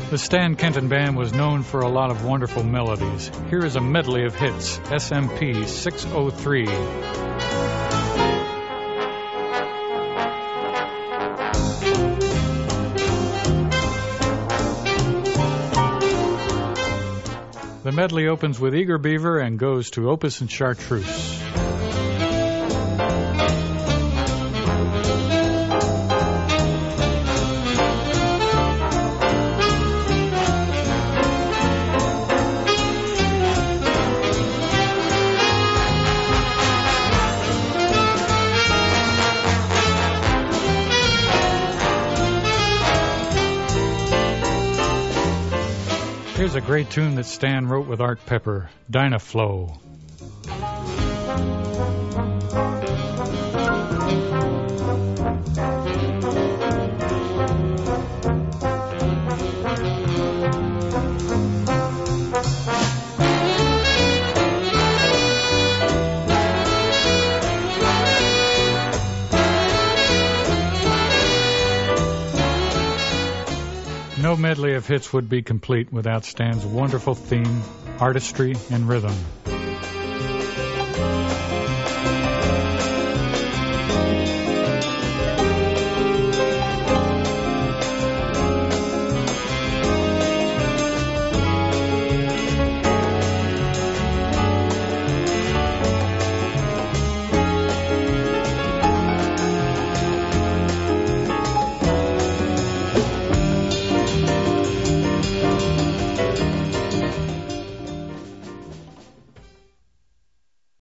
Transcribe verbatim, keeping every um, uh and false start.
The Stan Kenton Band was known for a lot of wonderful melodies. Here is a medley of hits, S M P six oh three. The medley opens with Eager Beaver and goes to Opus and Chartreuse. Here's a great tune that Stan wrote with Art Pepper, Dynaflow. No medley of hits would be complete without Stan's wonderful theme, artistry, and rhythm.